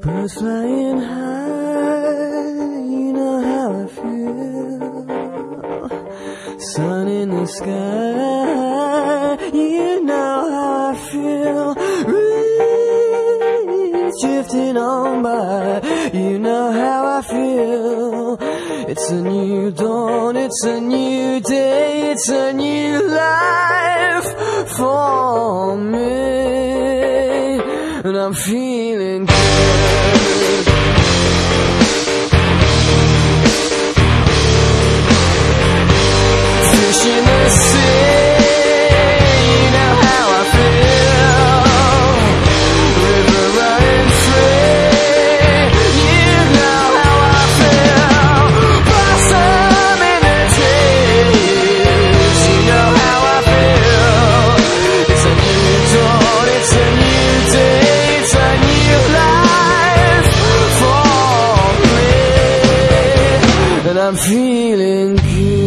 Birds flying high, you know how I feel. Sun in the sky, you know how I feel. Breeze drifting on by, you know how I feel. It's a new dawn, it's a new day, it's a new life for me, and I'm feeling good. Fish in the sea, you know how I feel. River running free, you know how I feel. Blossom in the trees, you know how I feel. It's a new dawn, it's a new day, it's a new life for me, and I'm feeling good.